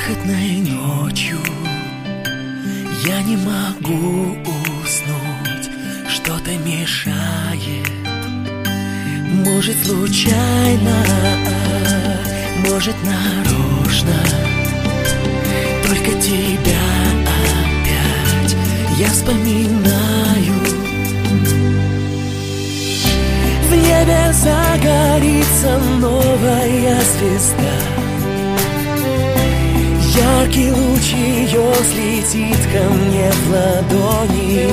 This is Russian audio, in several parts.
Бархатной ночью я не могу уснуть, что-то мешает. Может случайно, может нарочно, только тебя опять я вспоминаю. В небе загорится новая звезда, яркий луч ее слетит ко мне в ладони.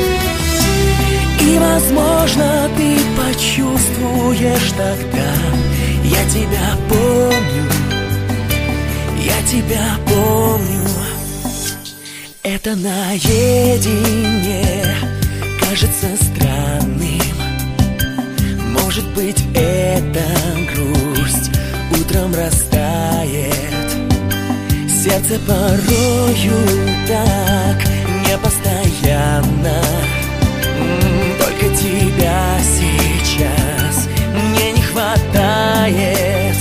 И, возможно, ты почувствуешь тогда: я тебя помню, я тебя помню. Это наедине кажется странным. Может быть, это грусть утром растает. Сердце порою так непостоянно. Только тебя сейчас мне не хватает.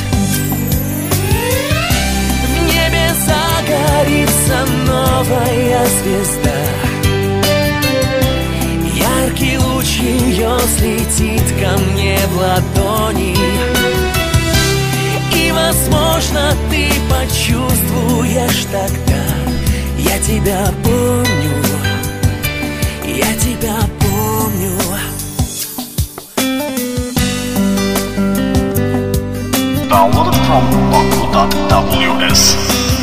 В небе загорится новая звезда, яркий луч ее слетит ко мне в ладони. И, возможно, ты почувствуешь тогда: я тебя помню, я тебя помню. Downloaded from Baku.ws.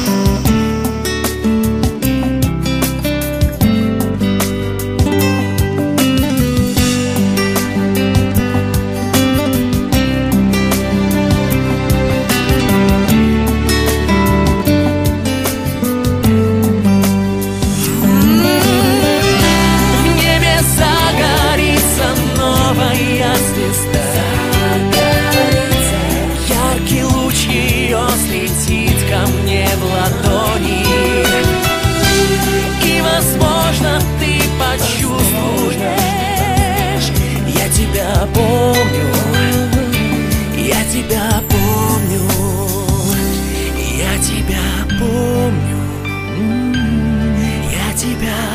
Яркий луч ее слетит ко мне в ладони. И, возможно, ты почувствуешь: я тебя помню, я тебя помню, я тебя помню, я тебя